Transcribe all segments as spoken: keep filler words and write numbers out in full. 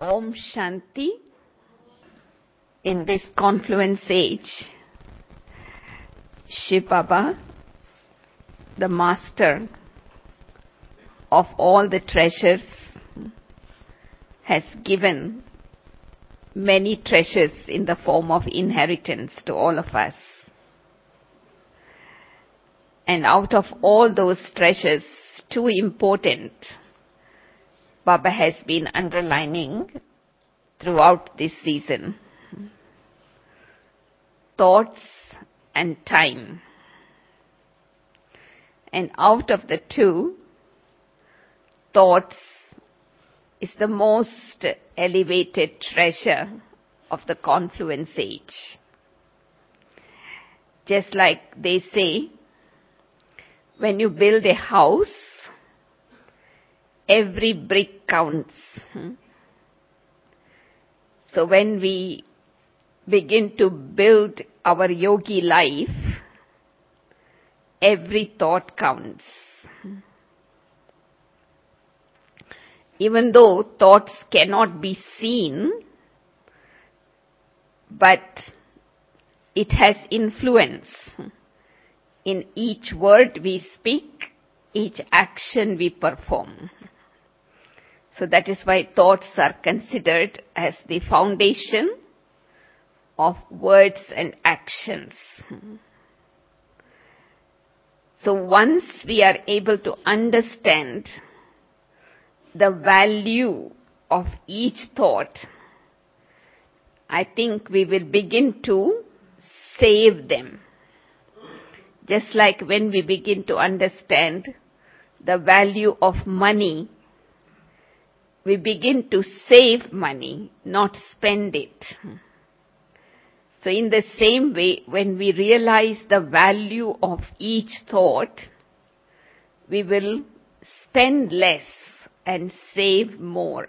Om Shanti. In this confluence age, Shiv Baba, the master of all the treasures, has given many treasures in the form of inheritance to all of us. And out of all those treasures, two important, Baba has been underlining throughout this season. Thoughts and time. And out of the two, thoughts is the most elevated treasure of the confluence age. Just like they say, when you build a house, every brick counts. So when we begin to build our yogi life, every thought counts. Even though thoughts cannot be seen, but it has influence in each word we speak, each action we perform. So that is why thoughts are considered as the foundation of words and actions. So once we are able to understand the value of each thought, I think we will begin to save them. Just like when we begin to understand the value of money, we begin to save money, not spend it. So in the same way, when we realize the value of each thought, we will spend less and save more.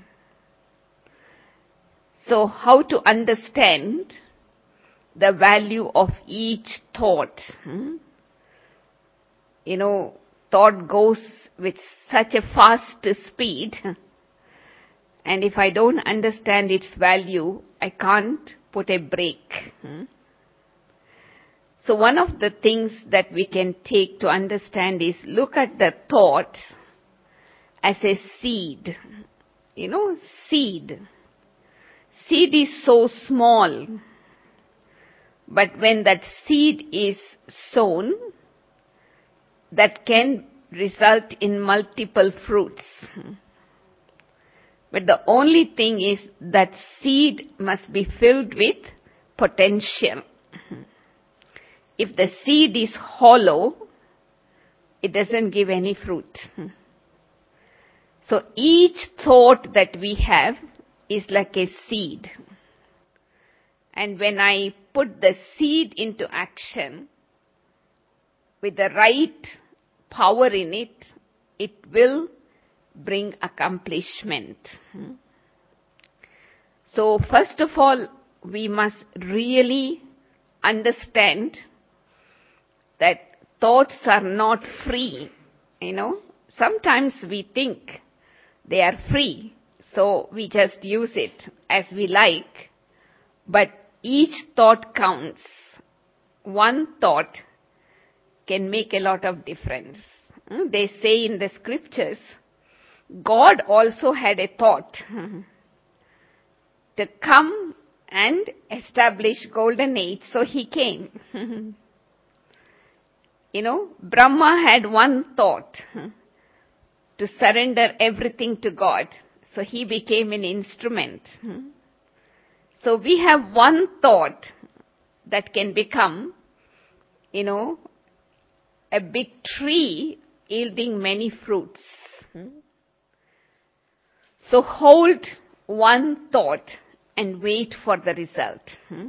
So how to understand the value of each thought? You know, thought goes with such a fast speed, and if I don't understand its value, I can't put a brake. So one of the things that we can take to understand is look at the thought as a seed. You know, seed. Seed is so small, but when that seed is sown, that can result in multiple fruits. But the only thing is that seed must be filled with potential. If the seed is hollow, it doesn't give any fruit. So each thought that we have is like a seed. And when I put the seed into action with the right power in it, it will bring accomplishment. So first of all, we must really understand that thoughts are not free. You know, sometimes we think they are free, so we just use it as we like. But each thought counts. One thought can make a lot of difference. They say in the scriptures, God also had a thought to come and establish golden age, so he came. You know, Brahma had one thought to surrender everything to God, so he became an instrument. So we have one thought that can become, you know, a big tree yielding many fruits. So hold one thought and wait for the result.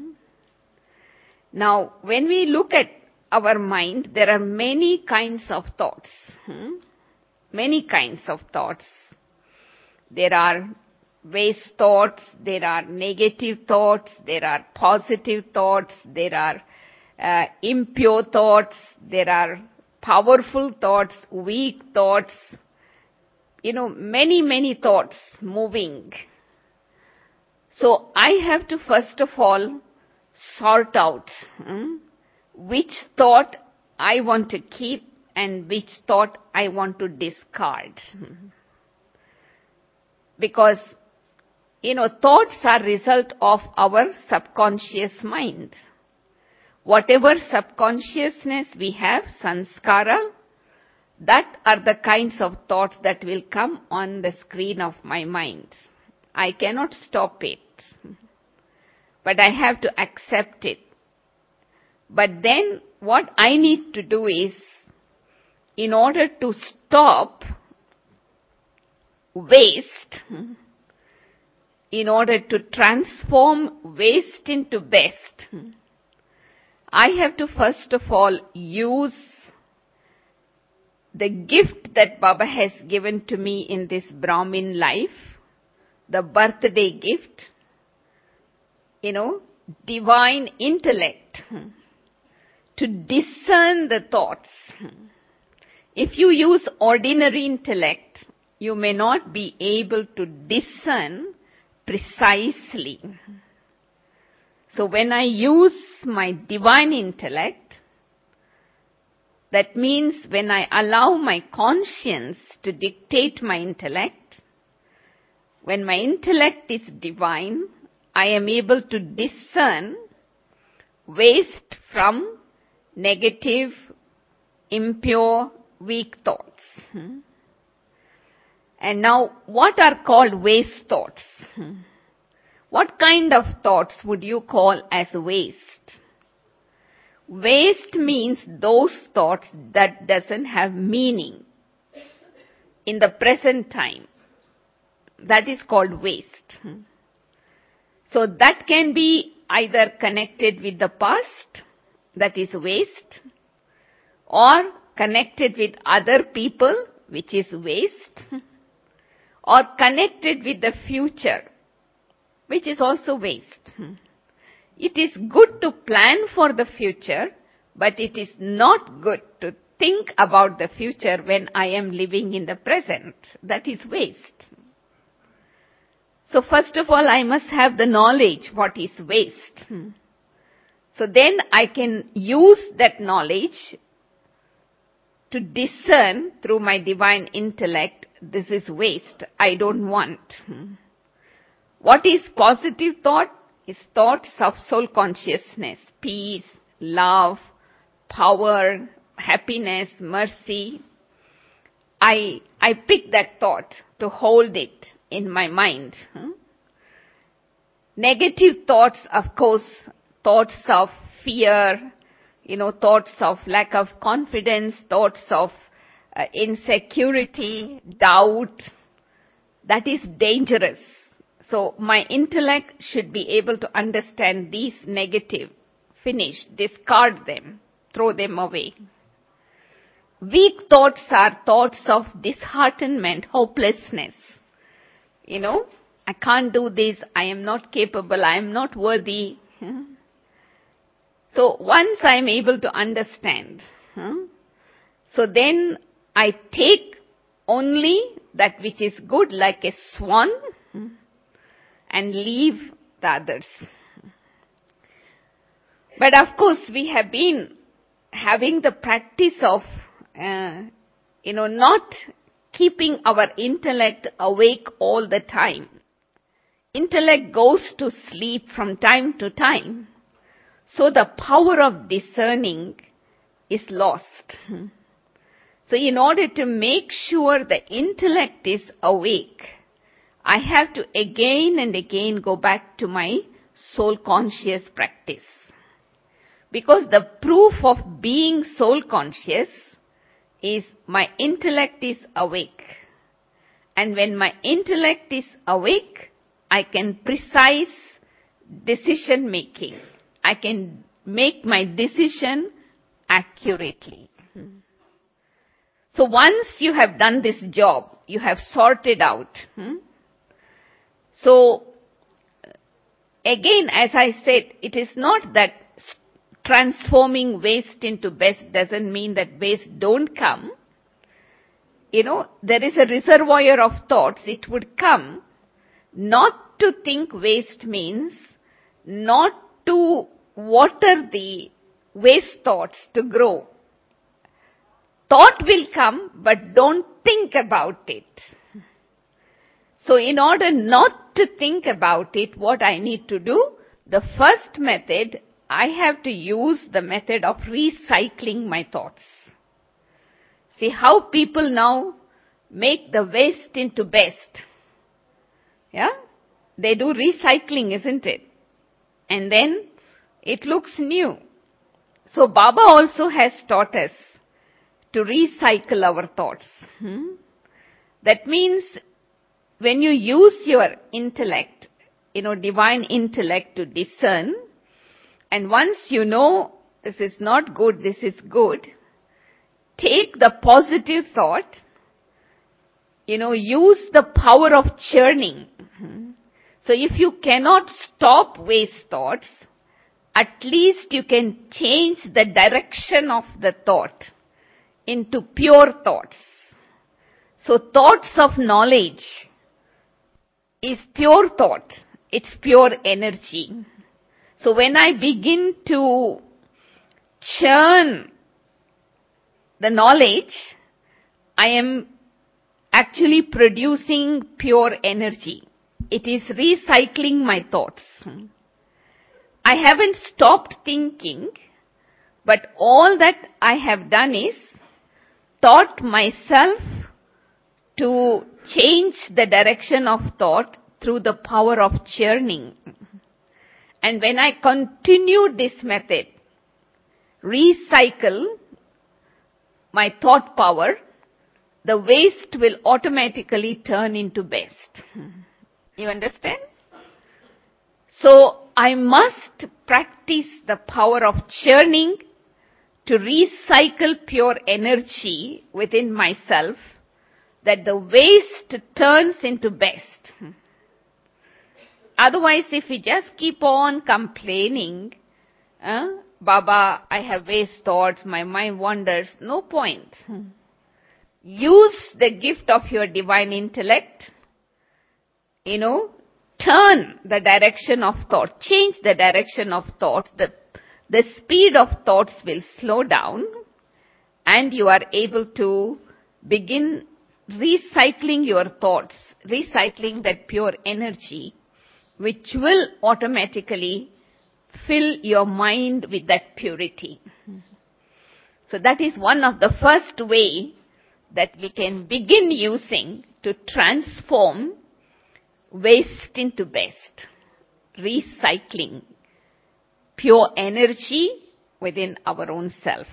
Now, when we look at our mind, there are many kinds of thoughts. Many kinds of thoughts. There are waste thoughts, there are negative thoughts, there are positive thoughts, there are uh, impure thoughts, there are powerful thoughts, weak thoughts, you know, many, many thoughts moving. So I have to first of all sort out hmm, which thought I want to keep and which thought I want to discard. Because, you know, thoughts are result of our subconscious mind. Whatever subconsciousness we have, sanskara, that are the kinds of thoughts that will come on the screen of my mind. I cannot stop it, but I have to accept it. But then what I need to do is, in order to stop waste, in order to transform waste into best, I have to first of all use the gift that Baba has given to me in this Brahmin life, the birthday gift, you know, divine intellect, to discern the thoughts. If you use ordinary intellect, you may not be able to discern precisely. So when I use my divine intellect, that means when I allow my conscience to dictate my intellect, when my intellect is divine, I am able to discern waste from negative, impure, weak thoughts. And now, what are called waste thoughts? What kind of thoughts would you call as waste? Waste means those thoughts that doesn't have meaning in the present time. That is called waste. So that can be either connected with the past, that is waste, or connected with other people, which is waste, or connected with the future, which is also waste. It is good to plan for the future, but it is not good to think about the future when I am living in the present. That is waste. So first of all, I must have the knowledge what is waste. So then I can use that knowledge to discern through my divine intellect, this is waste, I don't want. What is positive thought? Is thoughts of soul consciousness, peace, love, power, happiness, mercy. I, I pick that thought to hold it in my mind. Negative thoughts, of course, thoughts of fear, you know, thoughts of lack of confidence, thoughts of uh, insecurity, doubt, that is dangerous. So my intellect should be able to understand these negative, finish, discard them, throw them away. Weak thoughts are thoughts of disheartenment, hopelessness. You know, I can't do this, I am not capable, I am not worthy. So once I am able to understand, so then I take only that which is good like a swan, and leave the others. But of course, we have been having the practice of, uh, you know, not keeping our intellect awake all the time. Intellect goes to sleep from time to time. So the power of discerning is lost. So in order to make sure the intellect is awake, I have to again and again go back to my soul conscious practice. Because the proof of being soul conscious is my intellect is awake. And when my intellect is awake, I can precise decision making. I can make my decision accurately. So once you have done this job, you have sorted out. Hmm? So, again, as I said, it is not that transforming waste into best doesn't mean that waste don't come. You know, there is a reservoir of thoughts, it would come, Not to think waste means not to water the waste thoughts to grow. Thought will come, but don't think about it. So in order not to think about it, what I need to do? The first method, I have to use the method of recycling my thoughts. See how people now make the waste into best. Yeah? They do recycling, isn't it? And then it looks new. So Baba also has taught us to recycle our thoughts. Hmm? That means when you use your intellect, you know, divine intellect to discern, and once you know this is not good, this is good, take the positive thought, you know, use the power of churning. So if you cannot stop waste thoughts, at least you can change the direction of the thought into pure thoughts. So thoughts of knowledge is pure thought. It's pure energy. So when I begin to churn the knowledge, I am actually producing pure energy. It is recycling my thoughts. I haven't stopped thinking, but all that I have done is taught myself to change the direction of thought through the power of churning. And when I continue this method, recycle my thought power, the waste will automatically turn into best. You understand? So I must practice the power of churning to recycle pure energy within myself, that the waste turns into best. Otherwise, if we just keep on complaining, uh, Baba, I have waste thoughts, my mind wanders, no point. Use the gift of your divine intellect, you know, turn the direction of thought, change the direction of thought, the, the speed of thoughts will slow down, and you are able to begin recycling your thoughts, recycling that pure energy, which will automatically fill your mind with that purity. So that is one of the first way that we can begin using to transform waste into best. Recycling pure energy within our own self.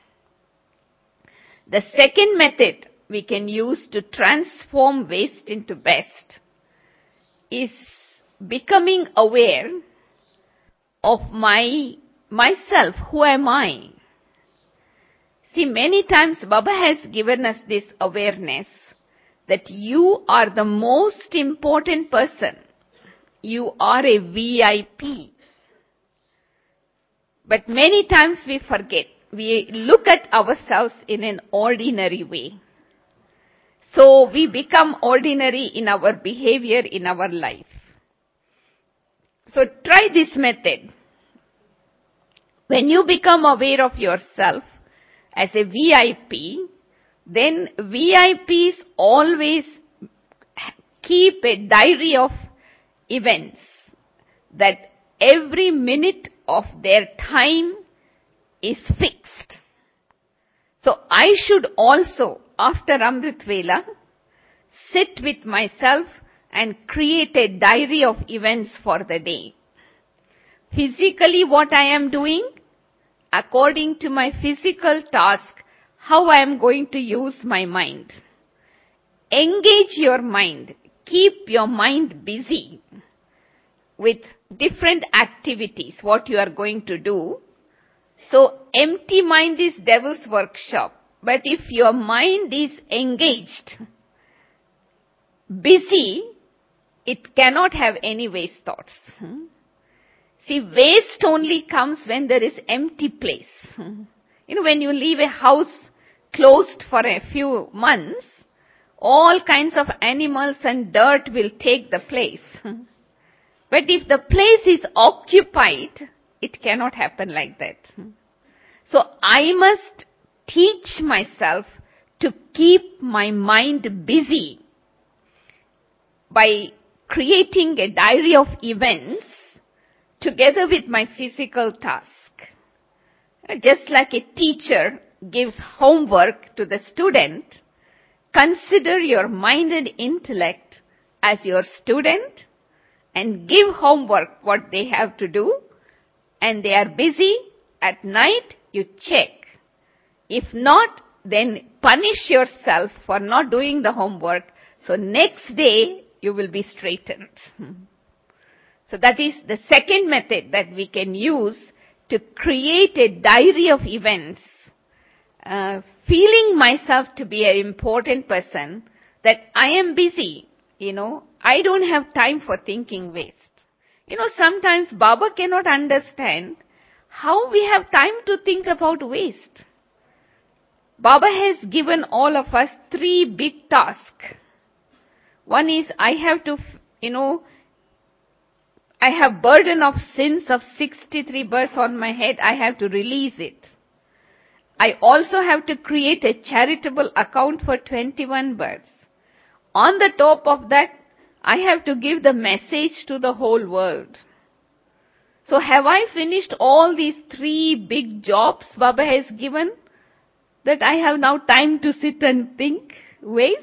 The second method we can use to transform waste into best is becoming aware of my myself. Who am I? See, many times Baba has given us this awareness that you are the most important person. You are a V I P. But many times we forget. We look at ourselves in an ordinary way. So we become ordinary in our behavior, in our life. So try this method. When you become aware of yourself as a V I P, then V I Ps always keep a diary of events that every minute of their time is fixed. So I should also, after Amrit Vela, sit with myself and create a diary of events for the day. Physically, what I am doing, according to my physical task, how I am going to use my mind. Engage your mind. Keep your mind busy with different activities, what you are going to do. So, empty mind is devil's workshop. But if your mind is engaged, busy, it cannot have any waste thoughts. See, waste only comes when there is empty place. You know, when you leave a house closed for a few months, all kinds of animals and dirt will take the place. But if the place is occupied, it cannot happen like that. So I must teach myself to keep my mind busy by creating a diary of events together with my physical task. Just like a teacher gives homework to the student, consider your mind and intellect as your student and give homework what they have to do, and they are busy. At night, you check. If not, then punish yourself for not doing the homework, so next day you will be straightened. So that is the second method that we can use to create a diary of events, uh, feeling myself to be an important person, that I am busy, you know, I don't have time for thinking waste. You know, sometimes Baba cannot understand how we have time to think about waste. Baba has given all of us three big tasks. One is I have to, you know, I have burden of sins of sixty-three births on my head. I have to release it. I also have to create a charitable account for twenty-one births. On the top of that, I have to give the message to the whole world. So have I finished all these three big jobs Baba has given, that I have now time to sit and think waste?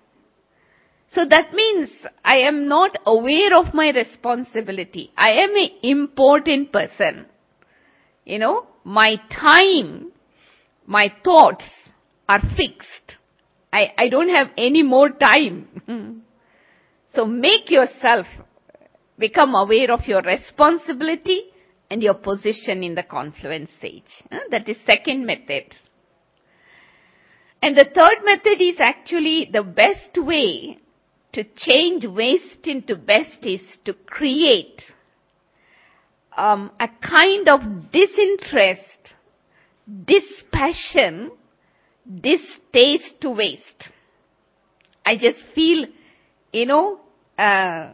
So that means I am not aware of my responsibility. I am an important person. You know, my time, my thoughts are fixed. I, I don't have any more time. So make yourself become aware of your responsibility and your position in the confluence stage. That is second method. And the third method is actually the best way to change waste into best is to create um, a kind of disinterest, dispassion, distaste to waste. I just feel, you know, uh,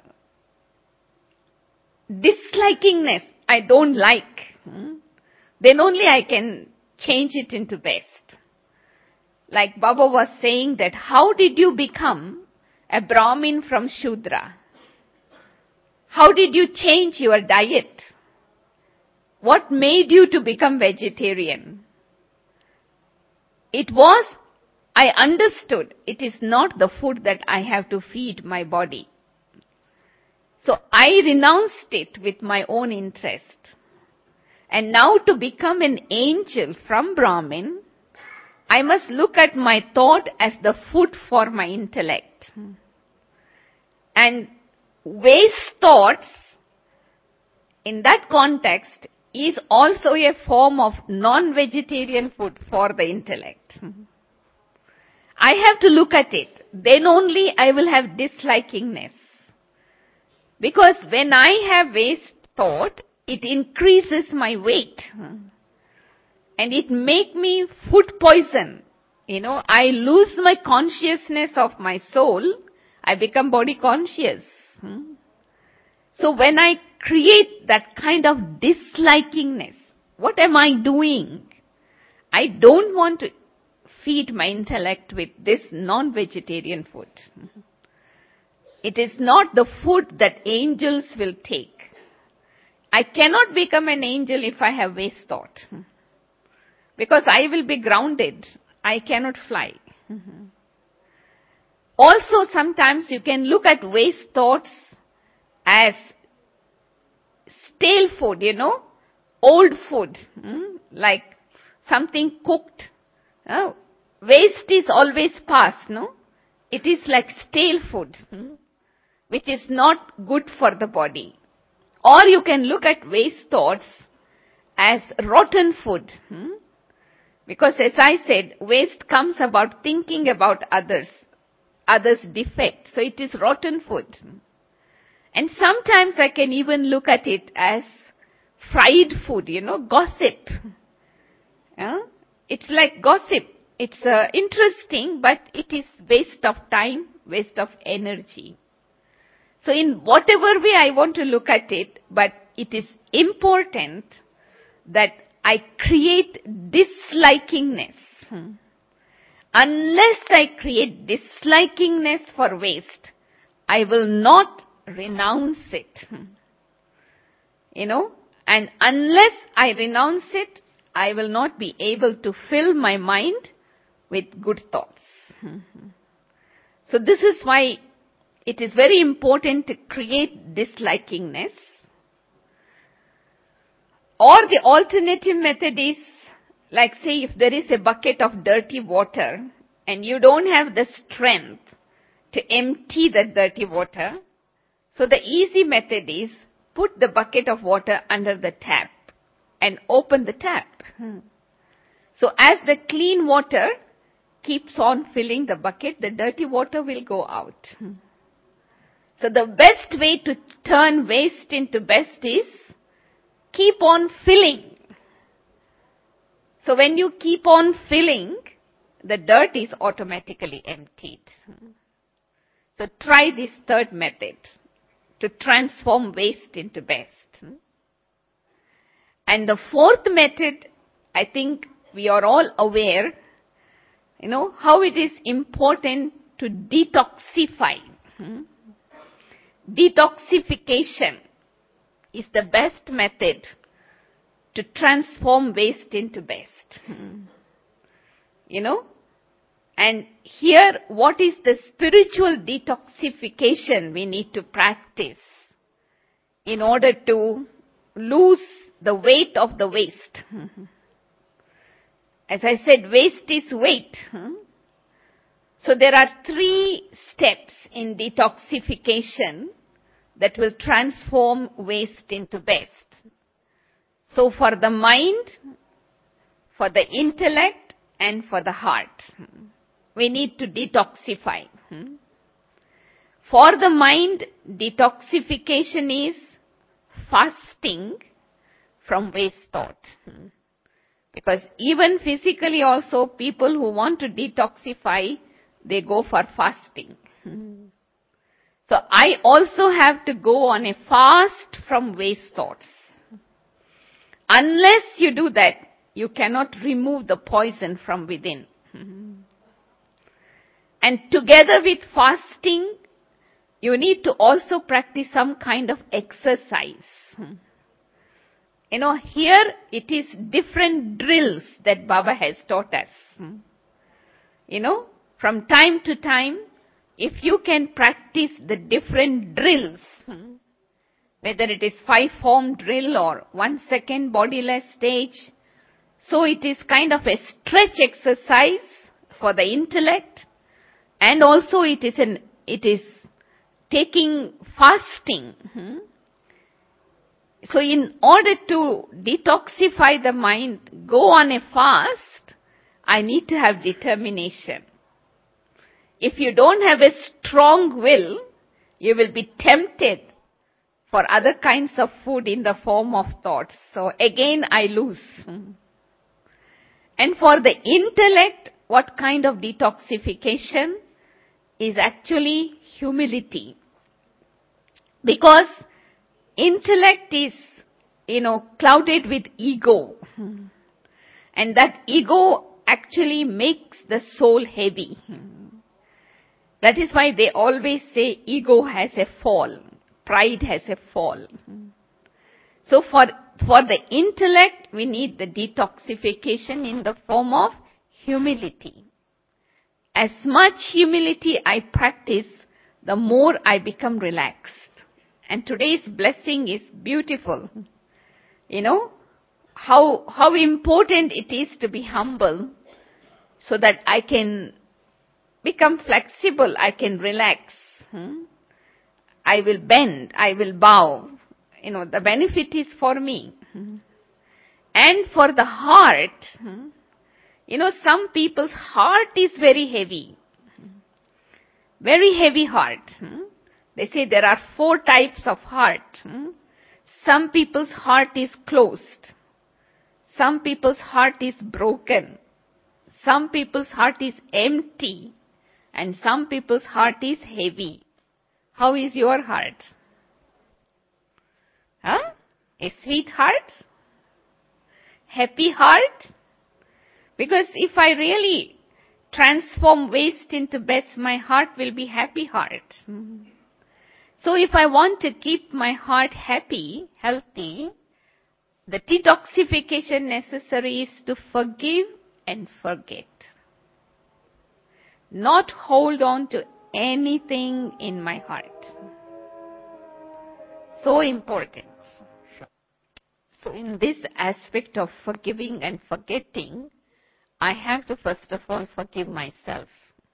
dislikingness. I don't like. Hmm? Then only I can change it into best. Like Baba was saying that, how did you become a Brahmin from Shudra? How did you change your diet? What made you to become vegetarian? It was, I understood, it is not the food that I have to feed my body. So I renounced it with my own interest. And now to become an angel from Brahmin, I must look at my thought as the food for my intellect. And waste thoughts, in that context, is also a form of non-vegetarian food for the intellect. I have to look at it. Then only I will have dislikingness. Because when I have waste thought, it increases my weight. And it make me food poison. You know, I lose my consciousness of my soul. I become body conscious. So when I create that kind of dislikingness, what am I doing? I don't want to feed my intellect with this non-vegetarian food. It is not the food that angels will take. I cannot become an angel if I have waste thought. Because I will be grounded. I cannot fly. Also, sometimes you can look at waste thoughts as stale food, you know, old food, hmm? Like something cooked. Uh, waste is always past, no? It is like stale food, hmm? Which is not good for the body. Or you can look at waste thoughts as rotten food. Hmm? Because as I said, waste comes about thinking about others, others' defect. So it is rotten food. And sometimes I can even look at it as fried food, you know, gossip. Yeah? It's like gossip. it's uh, interesting, but it is waste of time, waste of energy. So in whatever way I want to look at it, but it is important that I create dislikingness. Hmm. Unless I create dislikingness for waste, I will not renounce it. Hmm. You know, and unless I renounce it, I will not be able to fill my mind with good thoughts. Hmm. So this is why it is very important to create dislikingness. Or the alternative method is, like say if there is a bucket of dirty water and you don't have the strength to empty the dirty water, so the easy method is put the bucket of water under the tap and open the tap. Hmm. So as the clean water keeps on filling the bucket, the dirty water will go out. Hmm. So the best way to turn waste into best is keep on filling. So when you keep on filling, the dirt is automatically emptied. So try this third method to transform waste into best. And the fourth method, I think we are all aware, you know, how it is important to detoxify. Detoxification is the best method to transform waste into best. You know? And here, what is the spiritual detoxification we need to practice in order to lose the weight of the waste? As I said, waste is weight. So there are three steps in detoxification that will transform waste into best. So for the mind, for the intellect, and for the heart, we need to detoxify. For the mind, detoxification is fasting from waste thought. Because even physically also, people who want to detoxify, they go for fasting. So I also have to go on a fast from waste thoughts. Unless you do that, you cannot remove the poison from within. And together with fasting, you need to also practice some kind of exercise. You know, here it is different drills that Baba has taught us. You know, from time to time, if you can practice the different drills, whether it is five form drill or one second bodiless stage, so it is kind of a stretch exercise for the intellect, and also it is an it is taking fasting. So in order to detoxify the mind, go on a fast, I need to have determination. If you don't have a strong will, you will be tempted for other kinds of food in the form of thoughts. So again, I lose. And for the intellect, what kind of detoxification is actually humility. Because intellect is, you know, clouded with ego. And that ego actually makes the soul heavy. That is why they always say ego has a fall, pride has a fall. So for, for the intellect, we need the detoxification in the form of humility. As much humility I practice, the more I become relaxed. And today's blessing is beautiful. You know, how, how important it is to be humble so that I can become flexible, I can relax. Hmm? I will bend, I will bow. You know, the benefit is for me. Hmm? And for the heart, hmm? You know, some people's heart is very heavy. Very heavy heart. Hmm? They say there are four types of heart. Hmm? Some people's heart is closed. Some people's heart is broken. Some people's heart is empty and some people's heart is heavy. How is your heart? Huh? A sweet heart? Happy heart? Because if I really transform waste into best, my heart will be happy heart. So if I want to keep my heart happy, healthy, the detoxification necessary is to forgive and forget. Not hold on to anything in my heart. So important. So in this aspect of forgiving and forgetting, I have to first of all forgive myself.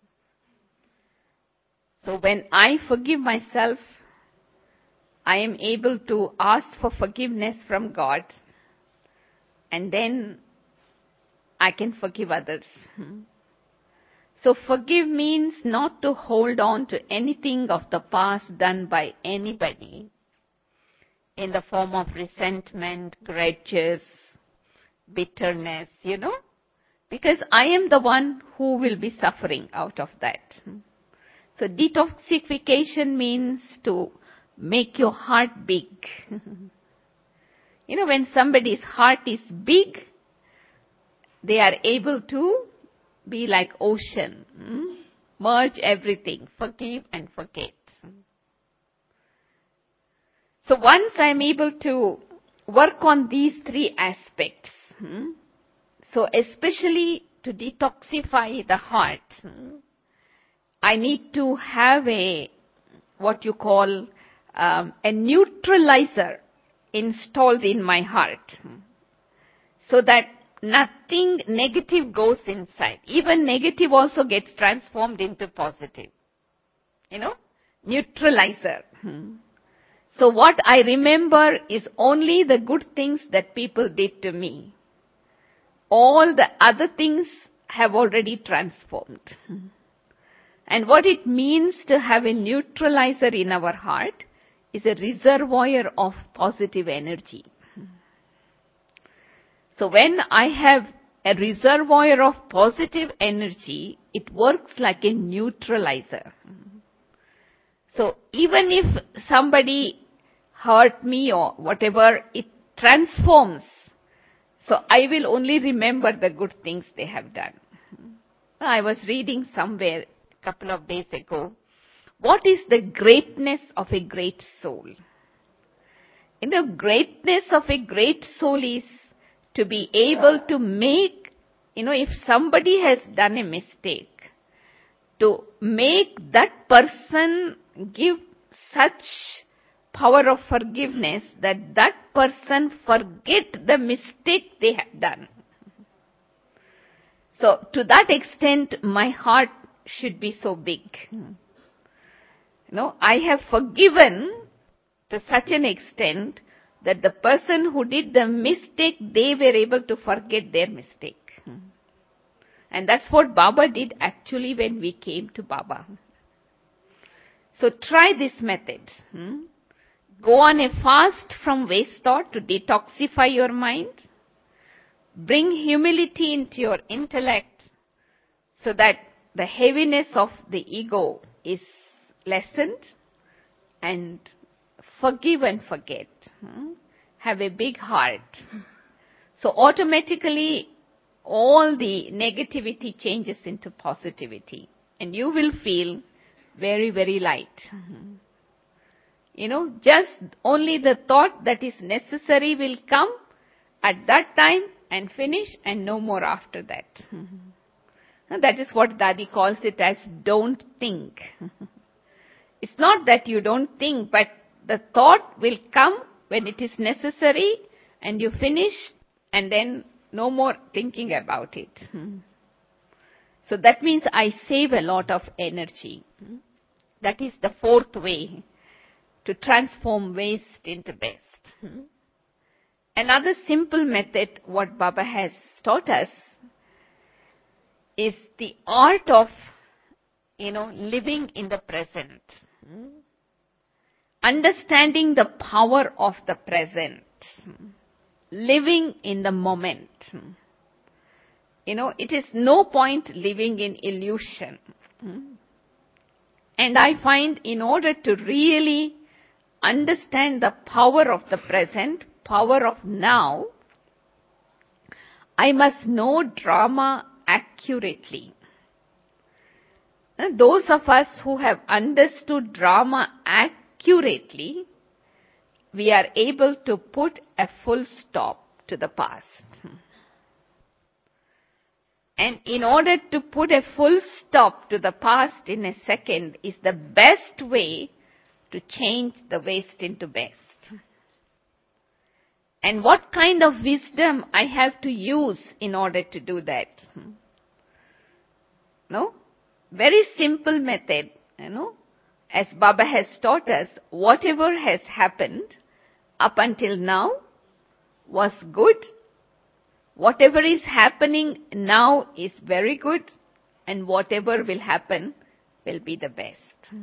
So when I forgive myself, I am able to ask for forgiveness from God, and then I can forgive others. So forgive means not to hold on to anything of the past done by anybody in the form of resentment, grudges, bitterness, you know, because I am the one who will be suffering out of that. So detoxification means to make your heart big. You know, when somebody's heart is big, they are able to be like ocean, hmm? Merge everything, forgive and forget. So once I am able to work on these three aspects, hmm? So especially to detoxify the heart, hmm? I need to have a, what you call, um, a neutralizer installed in my heart, so that nothing negative goes inside. Even negative also gets transformed into positive. You know, neutralizer. So what I remember is only the good things that people did to me. All the other things have already transformed. And what it means to have a neutralizer in our heart is a reservoir of positive energy. So when I have a reservoir of positive energy, it works like a neutralizer. So even if somebody hurt me or whatever, it transforms. So I will only remember the good things they have done. I was reading somewhere a couple of days ago, what is the greatness of a great soul? You know, greatness of a great soul is to be able to make, you know, if somebody has done a mistake, to make that person give such power of forgiveness that that person forget the mistake they have done. So to that extent, my heart should be so big. You know, I have forgiven to such an extent that the person who did the mistake, they were able to forget their mistake. And that's what Baba did actually when we came to Baba. So try this method. Go on a fast from waste thought to detoxify your mind. Bring humility into your intellect so that the heaviness of the ego is lessened, and forgive and forget. Have a big heart. So automatically all the negativity changes into positivity, and you will feel very, very light. You know, just only the thought that is necessary will come at that time and finish, and no more after that. That is what Dadi calls it as don't think. It's not that you don't think, but the thought will come when it is necessary and you finish, and then no more thinking about it. So that means I save a lot of energy. That is the fourth way to transform waste into best. Another simple method what Baba has taught us is the art of, you know, living in the present. Understanding the power of the present. Living in the moment. You know, it is no point living in illusion. And I find in order to really understand the power of the present, power of now, I must know drama accurately. Those of us who have understood drama accurately, we are able to put a full stop to the past. And in order to put a full stop to the past in a second is the best way to change the waste into best. And what kind of wisdom I have to use in order to do that? No? Very simple method, you know. As Baba has taught us, whatever has happened up until now was good. Whatever is happening now is very good, and whatever will happen will be the best.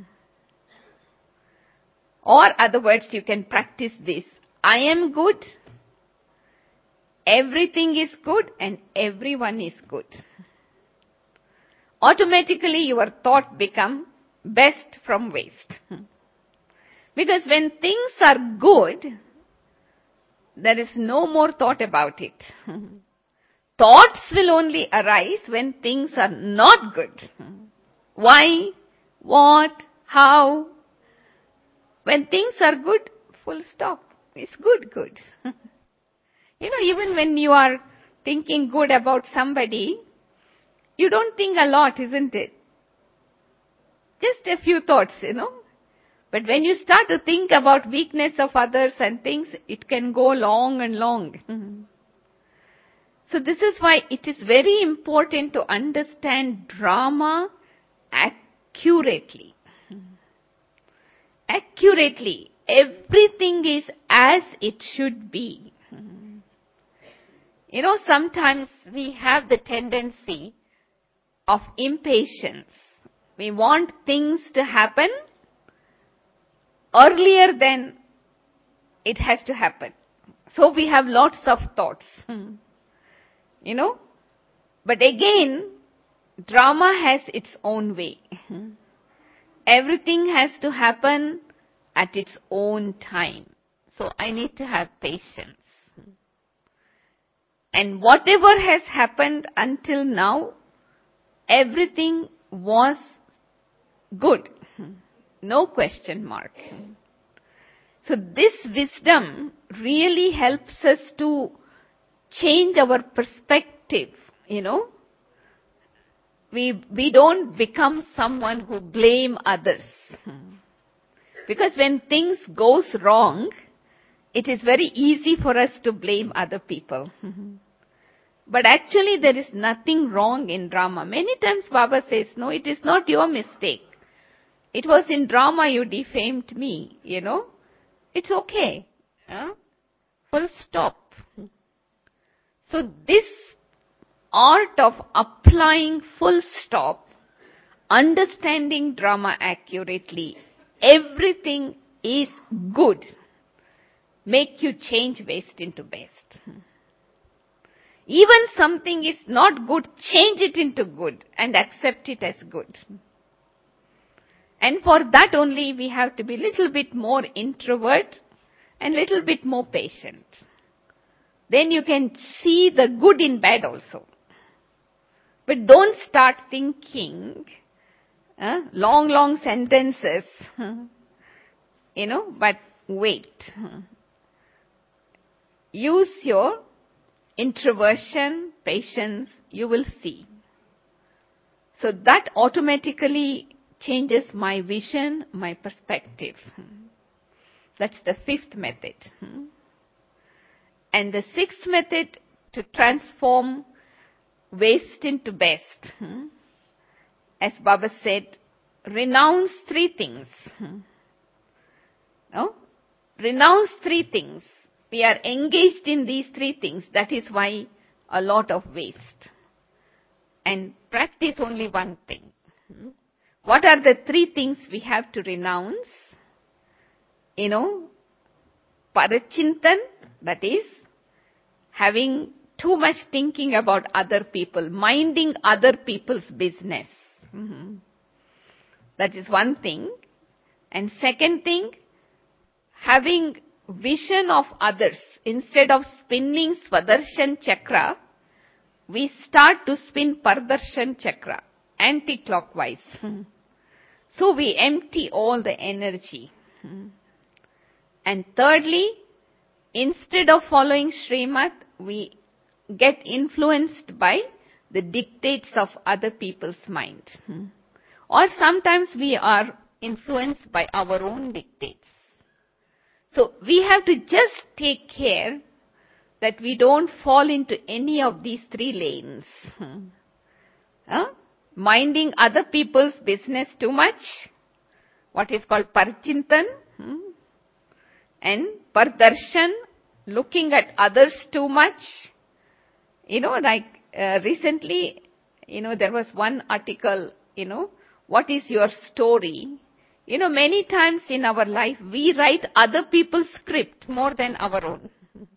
Or other words, you can practice this. I am good, everything is good, and everyone is good. Automatically your thought become best from waste. Because when things are good, there is no more thought about it. Thoughts will only arise when things are not good. Why? What? How? When things are good, full stop. It's good, good. You know, even when you are thinking good about somebody, you don't think a lot, isn't it? Just a few thoughts, you know. But when you start to think about weakness of others and things, it can go long and long. So this is why it is very important to understand drama accurately. Accurately. Everything is as it should be. You know, sometimes we have the tendency of impatience. We want things to happen earlier than it has to happen. So we have lots of thoughts. You know? But again, drama has its own way. Everything has to happen at its own time. So I need to have patience. And whatever has happened until now, everything was good. No question mark. So this wisdom really helps us to change our perspective, you know. We, we don't become someone who blame others. Because when things goes wrong, it is very easy for us to blame other people. But actually there is nothing wrong in drama. Many times Baba says, no, it is not your mistake. It was in drama you defamed me, you know. It's okay. Huh? Full stop. So this art of applying full stop, understanding drama accurately, everything is good, make you change waste into best. Even something is not good, change it into good and accept it as good. And for that only we have to be little bit more introvert and little bit more patient. Then you can see the good in bad also. But don't start thinking uh, long, long sentences, you know, but wait. Use your introversion, patience, you will see. So that automatically changes my vision, my perspective. That's the fifth method. And the sixth method to transform waste into best. As Baba said, renounce three things. No? Renounce three things. We are engaged in these three things. That is why a lot of waste. And practice only one thing. What are the three things we have to renounce? You know, parachintan, that is, having too much thinking about other people, minding other people's business. Mm-hmm. That is one thing. And second thing, having vision of others. Instead of spinning Swadershan Chakra, we start to spin Pardarshan Chakra, anti-clockwise. Mm-hmm. So we empty all the energy. Mm-hmm. And thirdly, instead of following Srimad, we get influenced by the dictates of other people's mind. Hmm. Or sometimes we are influenced by our own dictates. So we have to just take care that we don't fall into any of these three lanes. Hmm. Huh? Minding other people's business too much, what is called Parchintan, hmm. and Pardarshan, looking at others too much. You know, like uh, recently, you know, there was one article, you know, what is your story? You know, many times in our life, we write other people's script more than our own.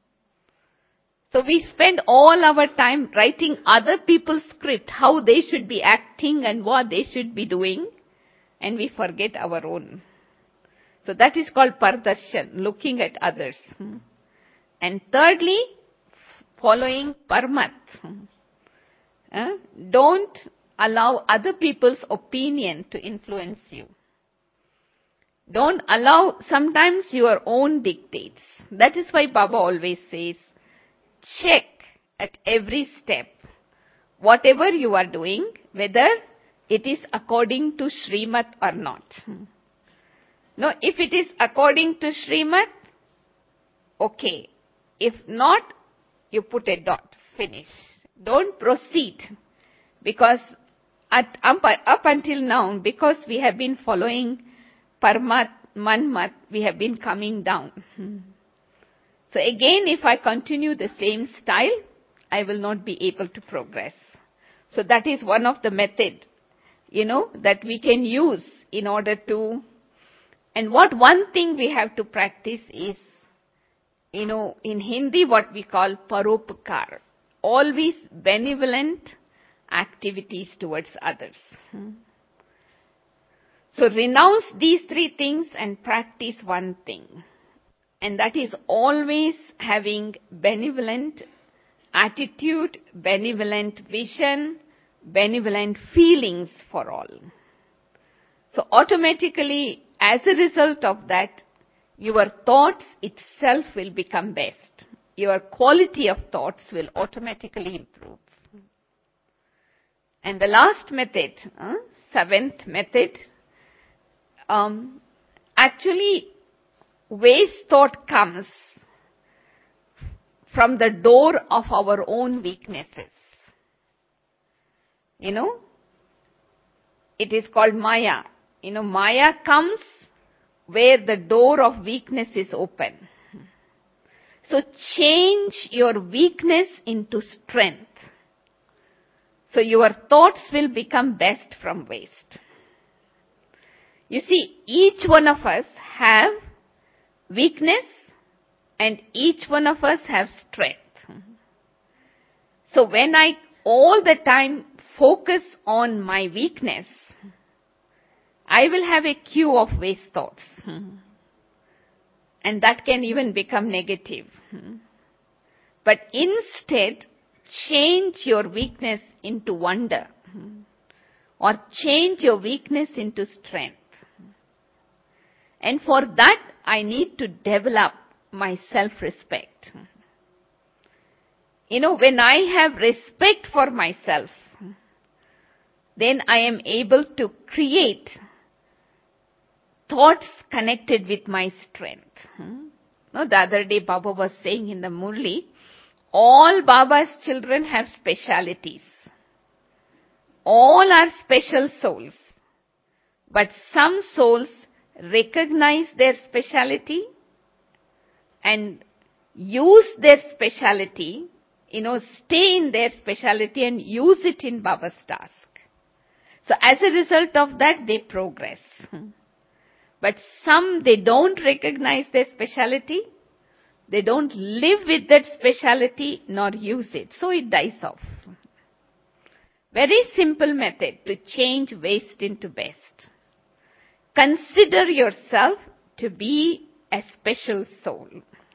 So we spend all our time writing other people's script, how they should be acting and what they should be doing, and we forget our own. So that is called Pardarshan, looking at others. And thirdly, following Parmat. Uh, don't allow other people's opinion to influence you. Don't allow sometimes your own dictates. That is why Baba always says, check at every step, whatever you are doing, whether it is according to Srimad or not. No, if it is according to Srimad, okay. If not, you put a dot, finish. Don't proceed. Because at, up, up until now, because we have been following Parmat, Manmat, we have been coming down. So again, if I continue the same style, I will not be able to progress. So that is one of the methods, you know, that we can use in order to, and what one thing we have to practice is, you know, in Hindi, what we call paropakar, always benevolent activities towards others. So renounce these three things and practice one thing. And that is always having benevolent attitude, benevolent vision, benevolent feelings for all. So automatically, as a result of that, your thoughts itself will become best. Your quality of thoughts will automatically improve. And the last method, uh, seventh method, um, actually waste thought comes from the door of our own weaknesses. You know, it is called Maya. You know, Maya comes where the door of weakness is open. So change your weakness into strength. So your thoughts will become best from waste. You see, each one of us have weakness and each one of us have strength. So when I all the time focus on my weakness, I will have a queue of waste thoughts. And that can even become negative. But instead, change your weakness into wonder. Or change your weakness into strength. And for that, I need to develop my self-respect. You know, when I have respect for myself, then I am able to create thoughts connected with my strength. Hmm? No, the other day Baba was saying in the Murli, all Baba's children have specialities. All are special souls. But some souls recognize their speciality and use their speciality, you know, stay in their speciality and use it in Baba's task. So as a result of that, they progress. But some, they don't recognize their speciality, They don't live with that speciality nor use it. So it dies off. Very simple method to change waste into best. Consider yourself to be a special soul.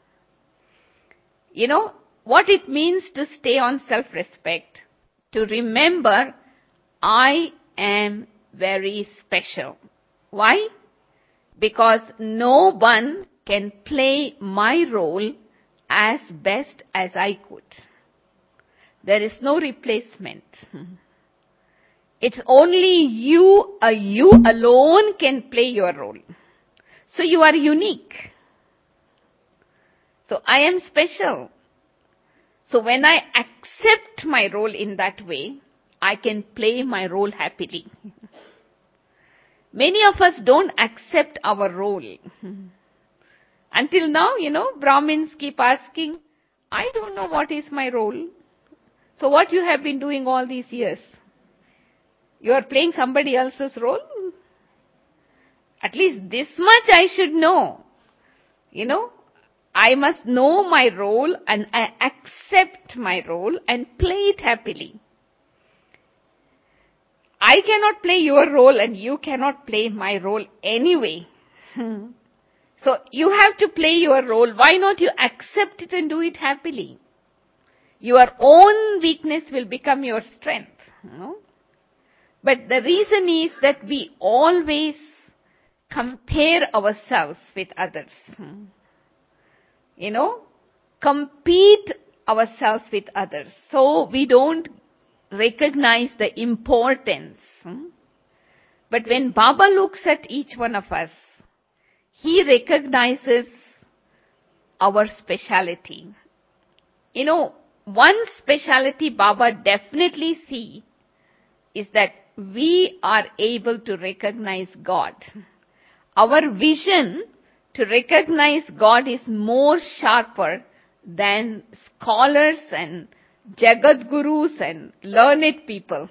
You know what it means to stay on self-respect? To remember, I am very special. Why? Because no one can play my role as best as I could. There is no replacement. It's only you, uh, you alone can play your role. So you are unique. So I am special. So when I accept my role in that way, I can play my role happily. Many of us don't accept our role. Until now, you know, Brahmins keep asking, I don't know what is my role. So what you have been doing all these years? You are playing somebody else's role? At least this much I should know. You know, I must know my role and I accept my role and play it happily. I cannot play your role and you cannot play my role anyway. So you have to play your role. Why not you accept it and do it happily? Your own weakness will become your strength. You know? But the reason is that we always compare ourselves with others. You know, compete ourselves with others. So we don't recognize the importance. But when Baba looks at each one of us, he recognizes our speciality. You know, one speciality Baba definitely sees is that we are able to recognize God. Our vision to recognize God is more sharper than scholars and Jagat Gurus and learned people.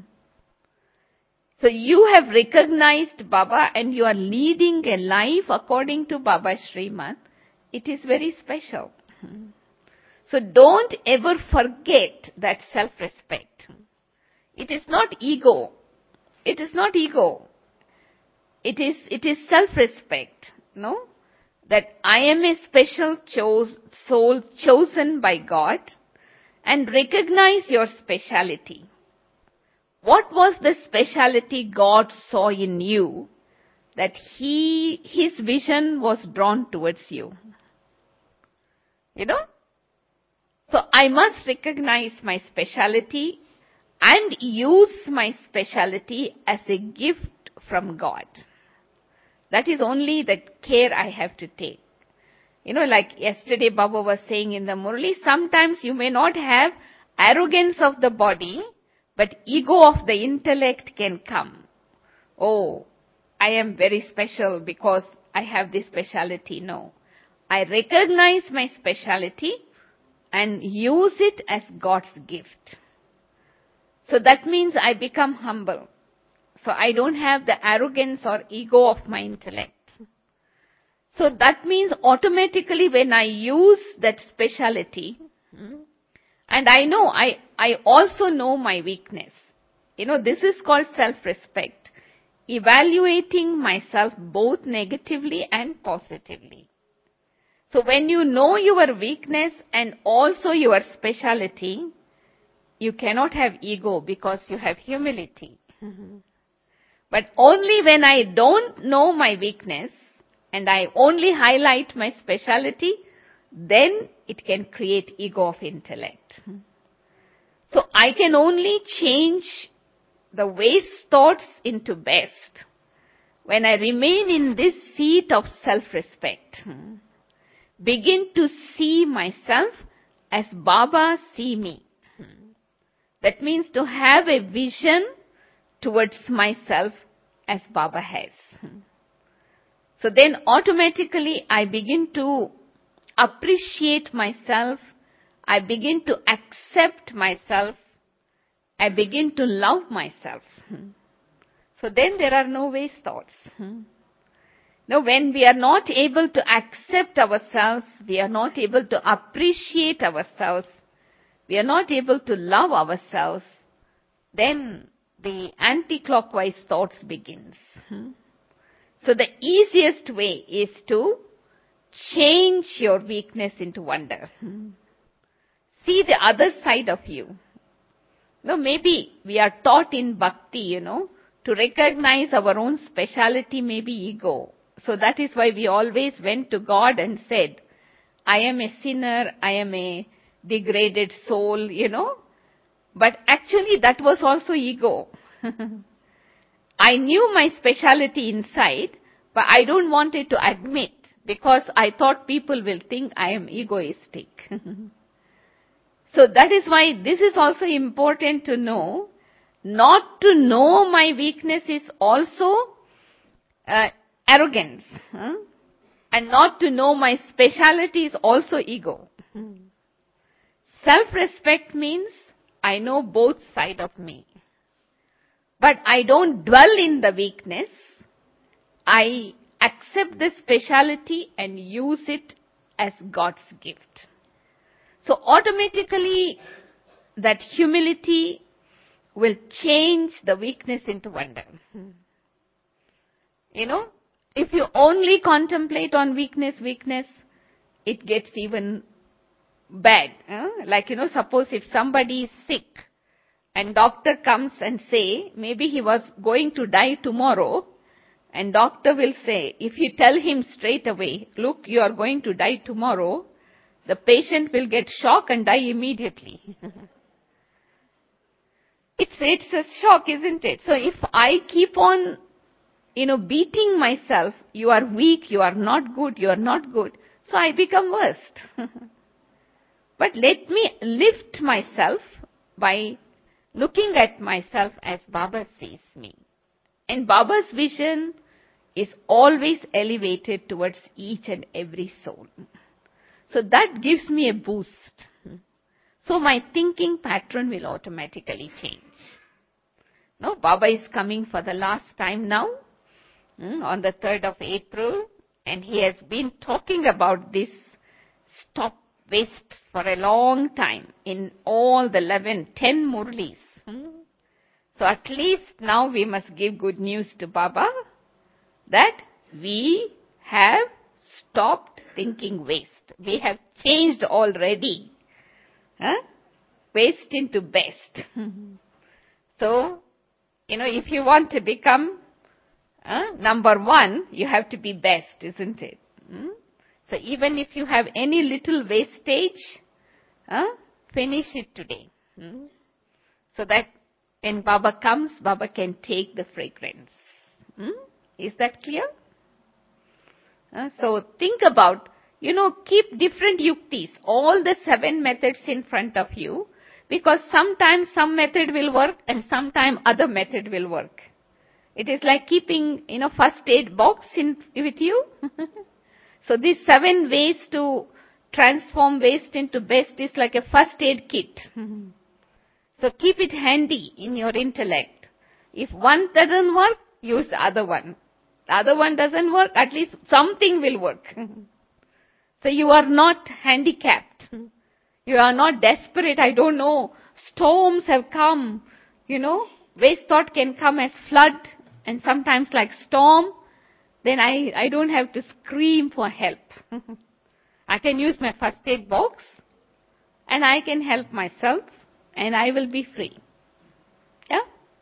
So you have recognized Baba and you are leading a life according to Baba's Srimad. It is very special. So don't ever forget that self-respect. It is not ego. It is not ego. It is, it is self-respect, no? That I am a special chose, soul chosen by God, and recognize your speciality. What was the speciality God saw in you that he, his vision was drawn towards you? You know? So I must recognize my speciality and use my speciality as a gift from God. That is only the care I have to take. You know, like yesterday Baba was saying in the Murli, sometimes you may not have arrogance of the body, but ego of the intellect can come. Oh, I am very special because I have this speciality. No. I recognize my speciality and use it as God's gift. So that means I become humble. So I don't have the arrogance or ego of my intellect. So that means automatically when I use that speciality, and I know, I, I also know my weakness. You know, this is called self-respect. Evaluating myself both negatively and positively. So when you know your weakness and also your speciality, you cannot have ego because you have humility. Mm-hmm. But only when I don't know my weakness and I only highlight my speciality, then it can create ego of intellect. So I can only change the waste thoughts into best when I remain in this seat of self-respect. Begin to see myself as Baba see me. That means to have a vision towards myself as Baba has. So then automatically I begin to appreciate myself. I begin to accept myself. I begin to love myself. So then there are no waste thoughts. Now, when we are not able to accept ourselves, we are not able to appreciate ourselves, we are not able to love ourselves, then the anti-clockwise thoughts begins. So the easiest way is to change your weakness into wonder. See the other side of you. No, maybe we are taught in bhakti, you know, to recognize our own speciality may be ego. So that is why we always went to God and said, I am a sinner, I am a degraded soul, you know. But actually that was also ego. I knew my speciality inside, but I don't want it to admit because I thought people will think I am egoistic. So that is why this is also important to know. Not to know my weakness is also uh, arrogance. Huh? And not to know my speciality is also ego. Self-respect means I know both sides of me. But I don't dwell in the weakness. I accept the speciality and use it as God's gift. So automatically that humility will change the weakness into wonder. You know, if you only contemplate on weakness, weakness, it gets even bad. Huh? Like, you know, suppose if somebody is sick and doctor comes and say, maybe he was going to die tomorrow, and doctor will say, if you tell him straight away, look, you are going to die tomorrow, the patient will get shock and die immediately. it's, it's a shock, isn't it? So if I keep on, you know, beating myself, you are weak, you are not good, you are not good, so I become worst. But let me lift myself by looking at myself as Baba sees me. And Baba's vision is always elevated towards each and every soul. So that gives me a boost. So my thinking pattern will automatically change. Now, Baba is coming for the last time now, on the third of April, and he has been talking about this stop waste for a long time in all the eleven, ten Murlis. So at least now we must give good news to Baba that we have stopped thinking waste. We have changed already. Huh? Waste into best. So, you know, if you want to become uh, number one, you have to be best, isn't it? Hmm? So even if you have any little wastage, uh, finish it today. Hmm? So that when Baba comes, Baba can take the fragrance. Hmm? Is that clear? Uh, so think about, you know, keep different yuktis, all the seven methods in front of you, because sometimes some method will work and sometimes other method will work. It is like keeping, you know, first aid box in with you. So these seven ways to transform waste into best is like a first aid kit. So keep it handy in your intellect. If one doesn't work, use the other one. The other one doesn't work, at least something will work. So you are not handicapped. You are not desperate. I don't know. Storms have come. You know, waste thought can come as flood and sometimes like storm. Then I, I don't have to scream for help. I can use my first aid box and I can help myself and I will be free. Yeah?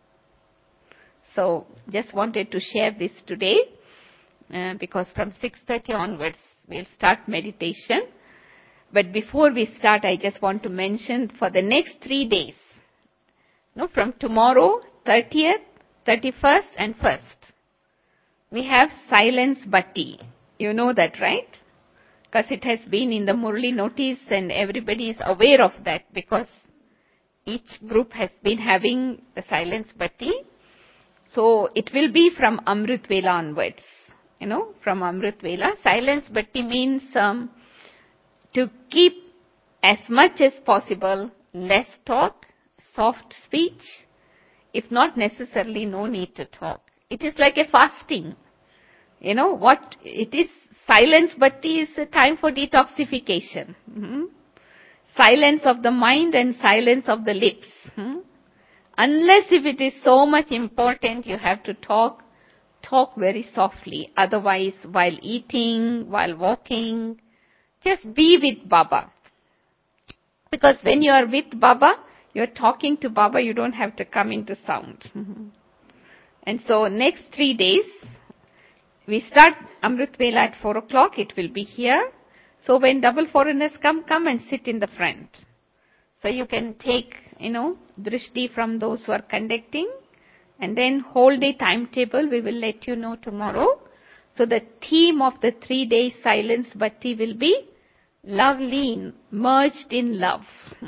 So just wanted to share this today uh, because from six thirty onwards we'll start meditation. But before we start, I just want to mention for the next three days, no, from tomorrow, thirtieth, thirty-first and first, we have Silence Bhatti. You know that, right? Because it has been in the Murli notice and everybody is aware of that because each group has been having the Silence Bhatti. So it will be from Amrit Vela onwards. You know, from Amrit Vela. Silence Bhatti means um, to keep as much as possible less talk, soft speech, if not necessarily no need to talk. It is like a fasting. You know, what it is, silence bhakti is a time for detoxification. Hmm? Silence of the mind and silence of the lips. Hmm? Unless if it is so much important, you have to talk, talk very softly. Otherwise, while eating, while walking, just be with Baba. Because when you are with Baba, you are talking to Baba, you don't have to come into sound. Hmm? And so next three days, we start Amrit Vela at four o'clock, it will be here. So when double foreigners come, come and sit in the front. So you can take, you know, drishti from those who are conducting. And then whole day timetable, we will let you know tomorrow. So the theme of the three day silence bhakti will be love lean, merged in love.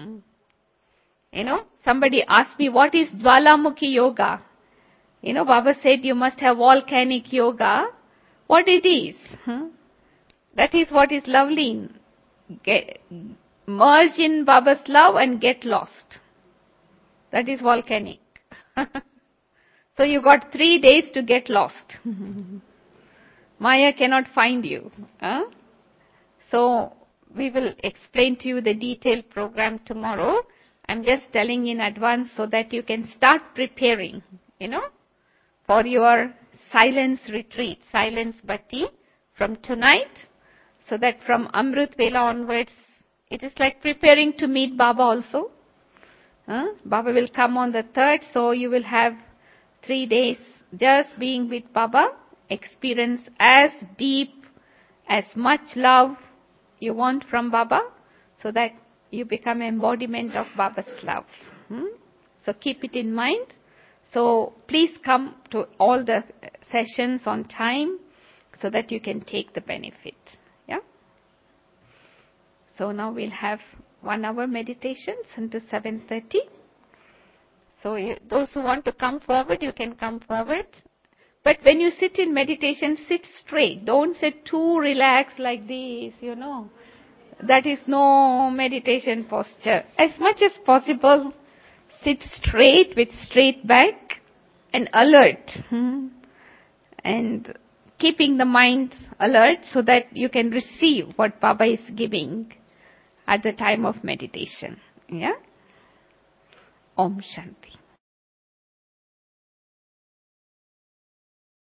You know, somebody asked me, what is Jwalamukhi yoga? You know, Baba said you must have volcanic yoga. What it is? Huh? That is what is love lean. Get, merge in Baba's love and get lost. That is volcanic. So you got three days to get lost. Maya cannot find you. Huh? So we will explain to you the detailed program tomorrow. I'm just telling in advance so that you can start preparing, you know, for your silence retreat, silence bhakti from tonight, so that from Amrit Vela onwards, it is like preparing to meet Baba also. Huh? Baba will come on the third, so you will have three days just being with Baba, experience as deep, as much love you want from Baba, so that you become embodiment of Baba's love. Hmm? So keep it in mind. So please come to all the sessions on time so that you can take the benefit. Yeah? So now we'll have one hour meditations until seven thirty. So you, those who want to come forward, you can come forward. But when you sit in meditation, sit straight. Don't sit too relaxed like this, you know. That is no meditation posture. As much as possible, sit straight with straight back and alert. Hmm? And keeping the mind alert so that you can receive what Baba is giving at the time of meditation. Yeah? Om Shanti.